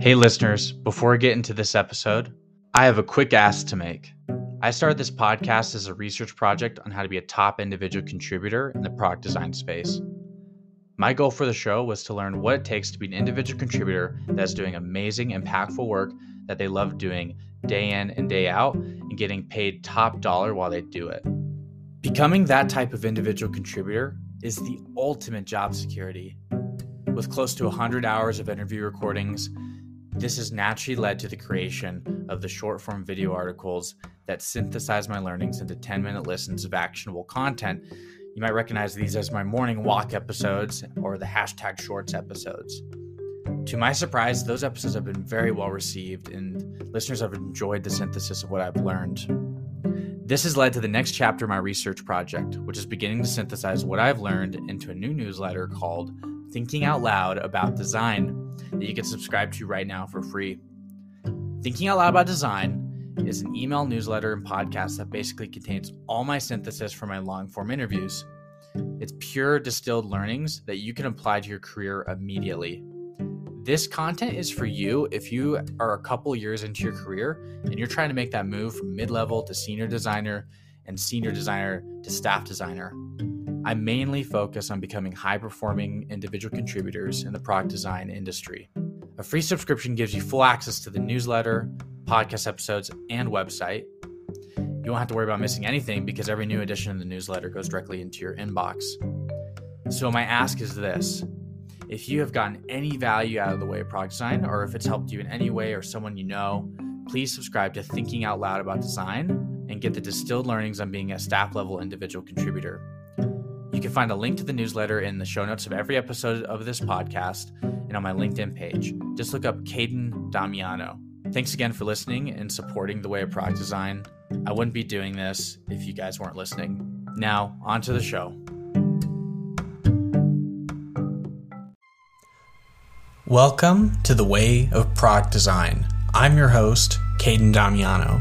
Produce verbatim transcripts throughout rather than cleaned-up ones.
Hey listeners, before we get into this episode, I have a quick ask to make. I started this podcast as a research project on how to be a top individual contributor in the product design space. My goal for the show was to learn what it takes to be an individual contributor that's doing amazing, impactful work that they love doing day in and day out and getting paid top dollar while they do it. Becoming that type of individual contributor is the ultimate job security. With close to one hundred hours of interview recordings, this has naturally led to the creation of the short-form video articles that synthesize my learnings into ten-minute listens of actionable content. You might recognize these as my morning walk episodes or the hashtag shorts episodes. To my surprise, those episodes have been very well received and listeners have enjoyed the synthesis of what I've learned. This has led to the next chapter of my research project, which is beginning to synthesize what I've learned into a new newsletter called Thinking Out Loud About Design that you can subscribe to right now for free. Thinking Out Loud About Design is an email newsletter and podcast that basically contains all my synthesis from my long-form interviews. It's pure distilled learnings that you can apply to your career immediately. This content is for you if you are a couple years into your career and you're trying to make that move from mid-level to senior designer and senior designer to staff designer. I mainly focus on becoming high-performing individual contributors in the product design industry. A free subscription gives you full access to the newsletter, podcast episodes, and website. You won't have to worry about missing anything because every new edition of the newsletter goes directly into your inbox. So my ask is this. If you have gotten any value out of the way of product design, or if it's helped you in any way or someone you know, please subscribe to Thinking Out Loud About Design and get the distilled learnings on being a staff-level individual contributor. You can find a link to the newsletter in the show notes of every episode of this podcast and on my LinkedIn page. Just look up Caden Damiano. Thanks again for listening and supporting the way of product design. I wouldn't be doing this if you guys weren't listening. Now, on to the show. Welcome to the Way of Product Design. I'm your host, Caden Damiano.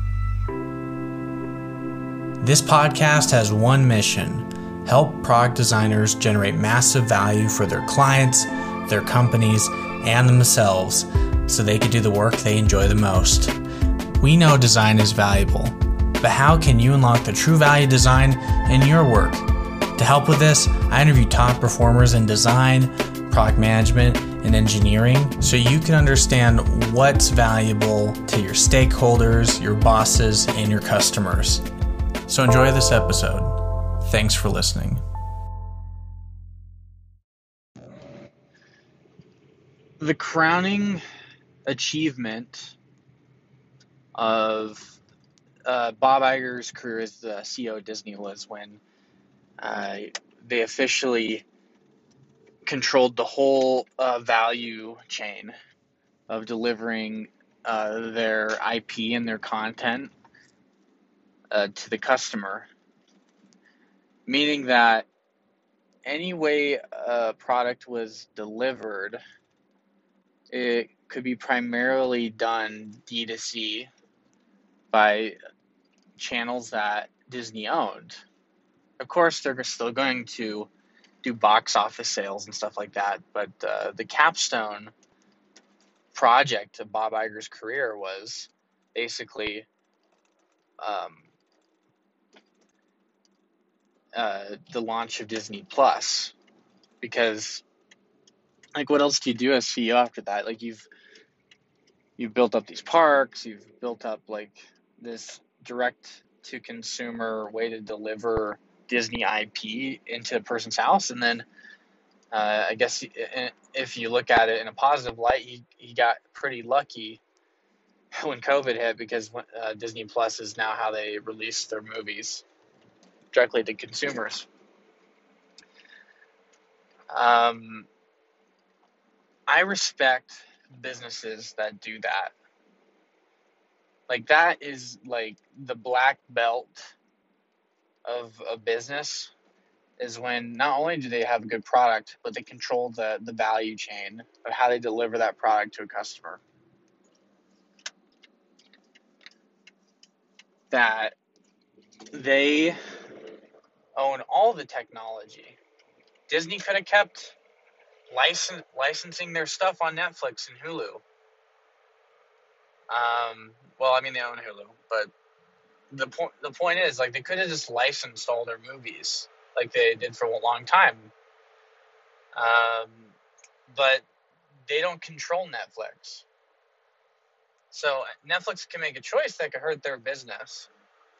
This podcast has one mission: help product designers generate massive value for their clients, their companies, and themselves so they can do the work they enjoy the most. We know design is valuable, but how can you unlock the true value of design in your work? To help with this, I interview top performers in design, product management, and engineering so you can understand what's valuable to your stakeholders, your bosses, and your customers. So enjoy this episode. Thanks for listening. The crowning achievement of uh, Bob Iger's career as the C E O of Disney was when uh, they officially controlled the whole uh, value chain of delivering uh, their I P and their content uh, to the customer. Meaning that any way a product was delivered, it could be primarily done D two C by channels that Disney owned. Of course, they're still going to do box office sales and stuff like that, but uh, the capstone project of Bob Iger's career was basically um, Uh, the launch of Disney Plus, because like what else do you do as C E O after that? Like you've you've built up these parks, you've built up like this direct to consumer way to deliver Disney I P into a person's house, and then uh, I guess if you look at it in a positive light, he he got pretty lucky when COVID hit, because uh, Disney Plus is now how they release their movies directly to consumers. Um, I respect businesses that do that. Like that is like the black belt of a business, is when not only do they have a good product, but they control the, the value chain of how they deliver that product to a customer. That they own all the technology. Disney could have kept license, licensing their stuff on Netflix and Hulu, Um, well, I mean they own Hulu, but the point the point is like they could have just licensed all their movies like they did for a long time. Um, but they don't control Netflix. So Netflix can make a choice that could hurt their business.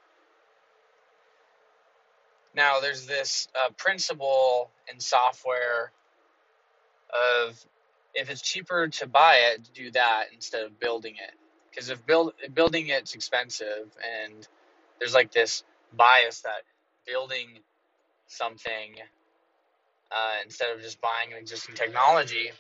Now, there's this uh, principle in software of if it's cheaper to buy it, do that instead of building it. Because if build, building it's expensive, and there's like this bias that building something uh, instead of just buying an existing technology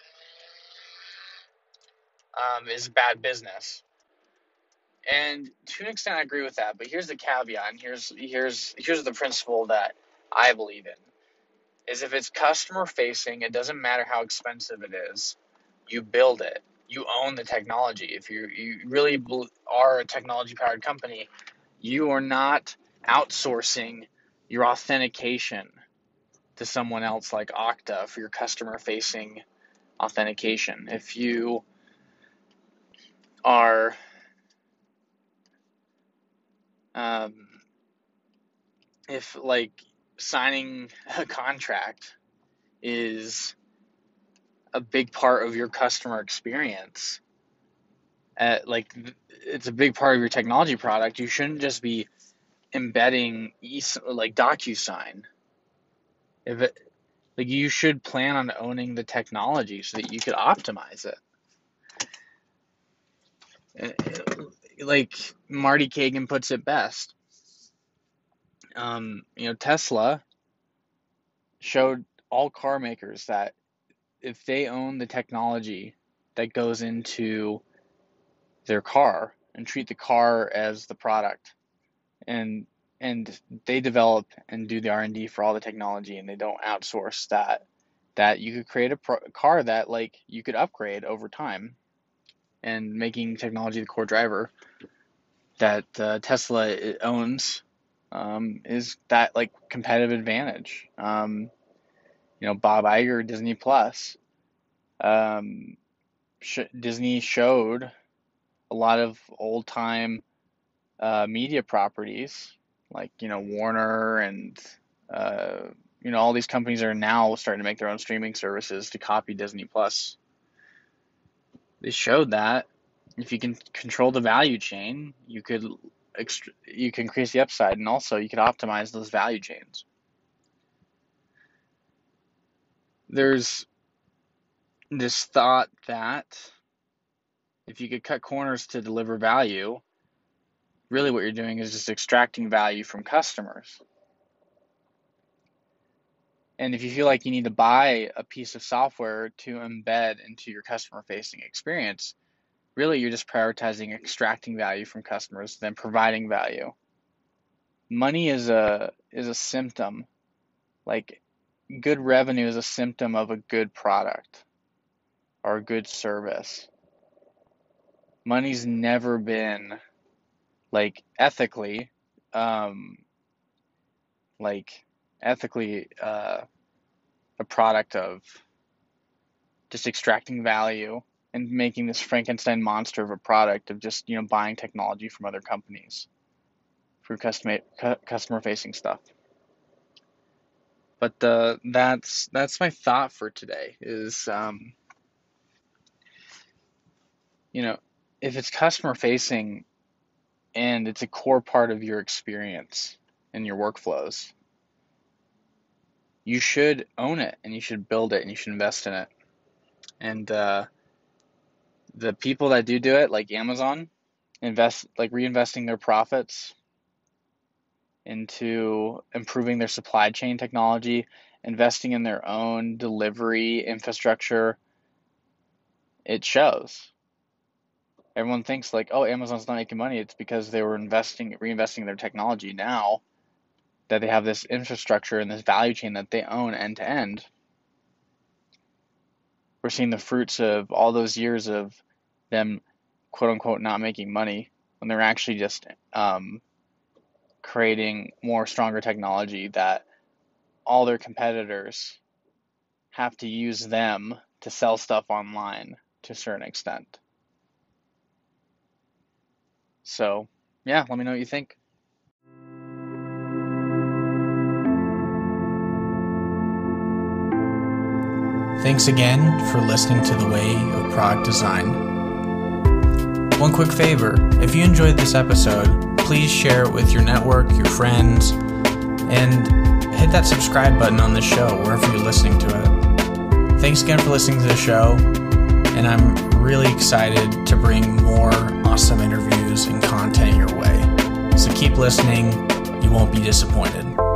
um, is bad business. And to an extent, I agree with that. But here's the caveat, and here's here's here's the principle that I believe in: is if it's customer facing, it doesn't matter how expensive it is. You build it. You own the technology. If you you really are a technology powered company, you are not outsourcing your authentication to someone else like Okta for your customer facing authentication. If you are um, if like signing a contract is a big part of your customer experience, uh, like it's a big part of your technology product, you shouldn't just be embedding like DocuSign. If it, like you should plan on owning the technology so that you could optimize it. Like Marty Kagan puts it best. Um, you know, Tesla showed all car makers that if they own the technology that goes into their car and treat the car as the product, and and they develop and do the R and D for all the technology, and they don't outsource that, that you could create a pro- car that like you could upgrade over time, and making technology the core driver that uh, Tesla owns um, is that like competitive advantage. Um, you know, Bob Iger, Disney Plus, um, sh- Disney showed a lot of old time uh, media properties like, you know, Warner and uh, you know, all these companies are now starting to make their own streaming services to copy Disney Plus. They showed that if you can control the value chain, you could ext- you can increase the upside, and also you could optimize those value chains. There's this thought that if you could cut corners to deliver value, really what you're doing is just extracting value from customers. And if you feel like you need to buy a piece of software to embed into your customer facing experience, really you're just prioritizing extracting value from customers than providing value. Money is a is a symptom. Like good revenue is a symptom of a good product or a good service. Money's never been like ethically um like ethically uh a product of just extracting value and making this Frankenstein monster of a product of just, you know, buying technology from other companies for customer customer facing stuff. But uh, that's that's my thought for today. Is um, you know, if it's customer facing and it's a core part of your experience and your workflows, you should own it and you should build it and you should invest in it. And uh, the people that do do it, like Amazon, invest like reinvesting their profits into improving their supply chain technology, investing in their own delivery infrastructure, it shows. Everyone thinks like, oh, Amazon's not making money. It's because they were investing, reinvesting in their technology. Now that they have this infrastructure and this value chain that they own end to end, we're seeing the fruits of all those years of them, quote unquote, not making money when they're actually just um, creating more stronger technology that all their competitors have to use them to sell stuff online to a certain extent. So yeah, let me know what you think. Thanks again for listening to The Way of Product Design. One quick favor, if you enjoyed this episode, please share it with your network, your friends, and hit that subscribe button on the show wherever you're listening to it. Thanks again for listening to the show, and I'm really excited to bring more awesome interviews and content your way. So keep listening, you won't be disappointed.